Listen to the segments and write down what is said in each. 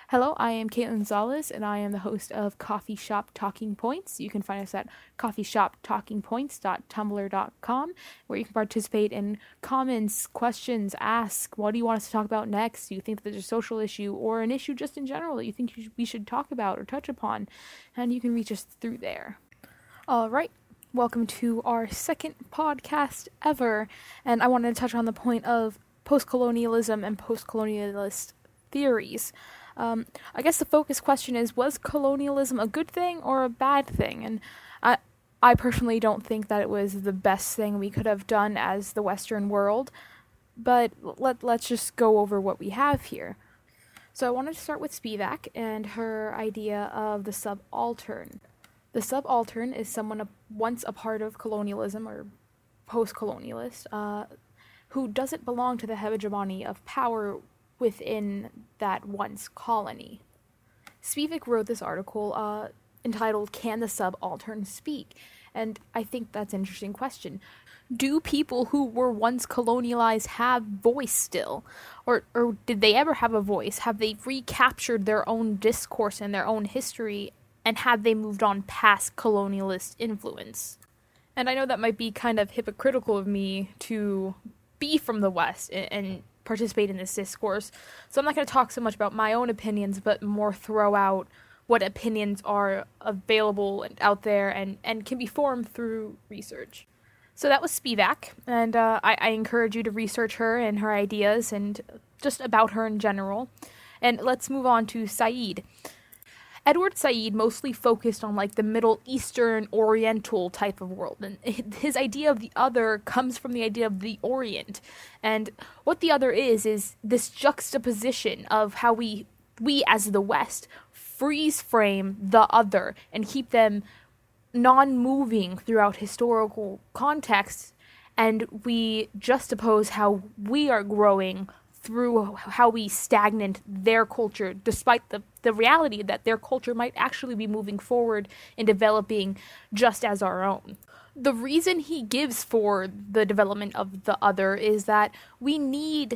Hello, I am Caitlin Gonzalez, and I am the host of Coffee Shop Talking Points. You can find us at coffeeshoptalkingpoints.tumblr.com, where you can participate in comments, questions, ask, what do you want us to talk about next? Do you think that there's a social issue or an issue just in general that you think we should talk about or touch upon? And you can reach us through there. All right. Welcome to our second podcast ever, and I wanted to touch on the point of post-colonialism and post-colonialist theories. I guess the focus question is, was colonialism a good thing or a bad thing? And I personally don't think that it was the best thing we could have done as the Western world, but let's just go over what we have here. So I wanted to start with Spivak and her idea of the subaltern. The subaltern is someone once a part of colonialism or post-colonialist who doesn't belong to the hegemony of power within that once colony. Spivak wrote this article entitled, "Can the Subaltern Speak?" And I think that's an interesting question. Do people who were once colonialized have voice still? Or did they ever have a voice? Have they recaptured their own discourse and their own history? And have they moved on past colonialist influence? And I know that might be kind of hypocritical of me to be from the West and participate in this discourse. So I'm not going to talk so much about my own opinions, but more throw out what opinions are available and out there and can be formed through research. So that was Spivak, and I encourage you to research her and her ideas and just about her in general. And let's move on to Said. Edward Said mostly focused on the Middle Eastern Oriental type of world, and his idea of the other comes from the idea of the Orient. And what the other is this juxtaposition of how we as the West freeze frame the other and keep them non-moving throughout historical contexts, and we juxtapose how we are growing through how we stagnate their culture, despite the reality that their culture might actually be moving forward and developing just as our own. The reason he gives for the development of the other is that we need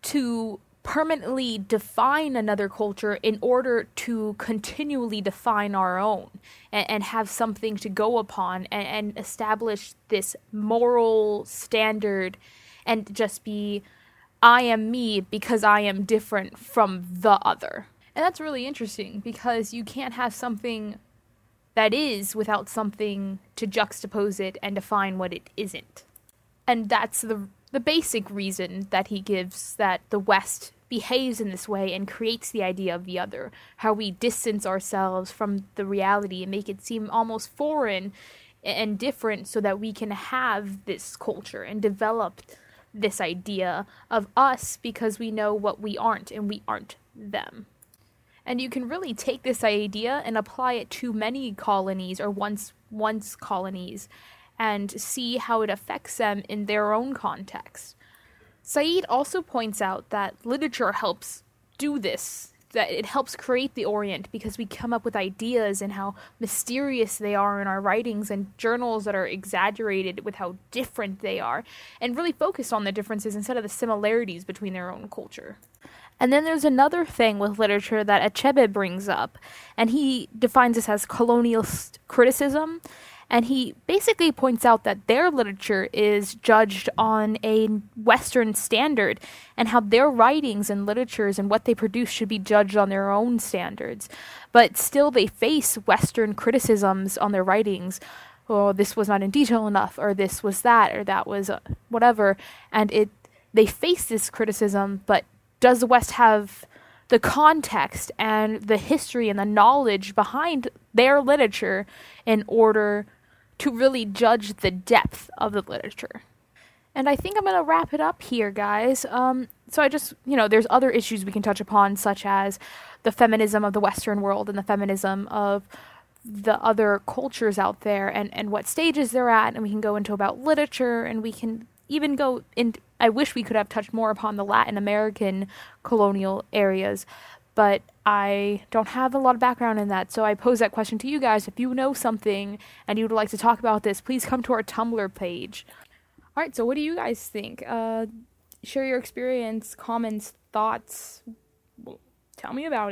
to permanently define another culture in order to continually define our own and have something to go upon and establish this moral standard and just be, I am me because I am different from the other. And that's really interesting because you can't have something that is without something to juxtapose it and define what it isn't. And that's the basic reason that he gives that the West behaves in this way and creates the idea of the other. How we distance ourselves from the reality and make it seem almost foreign and different so that we can have this culture and develop this idea of us because we know what we aren't and we aren't them. And you can really take this idea and apply it to many colonies or once colonies and see how it affects them in their own context. Said also points out that literature helps do this, that it helps create the Orient because we come up with ideas and how mysterious they are in our writings and journals that are exaggerated with how different they are and really focus on the differences instead of the similarities between their own culture. And then there's another thing with literature that Achebe brings up, and he defines this as colonialist criticism. And he basically points out that their literature is judged on a Western standard and how their writings and literatures and what they produce should be judged on their own standards. But still they face Western criticisms on their writings. Oh, this was not in detail enough, or this was that, or that was whatever. And they face this criticism, but does the West have the context and the history and the knowledge behind their literature in order to really judge the depth of the literature? And I think I'm going to wrap it up here, guys. So I just, there's other issues we can touch upon, such as the feminism of the Western world and the feminism of the other cultures out there and what stages they're at. And we can go into about literature, and we can even go in. I wish we could have touched more upon the Latin American colonial areas, but I don't have a lot of background in that, so I pose that question to you guys. If you know something and you would like to talk about this, please come to our Tumblr page. Alright, so what do you guys think? Share your experience, comments, thoughts. Well, tell me about it.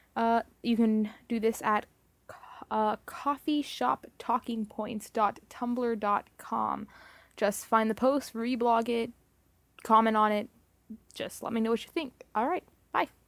You can do this at coffeeshoptalkingpoints.tumblr.com. Just find the post, reblog it, comment on it. Just let me know what you think. All right, bye.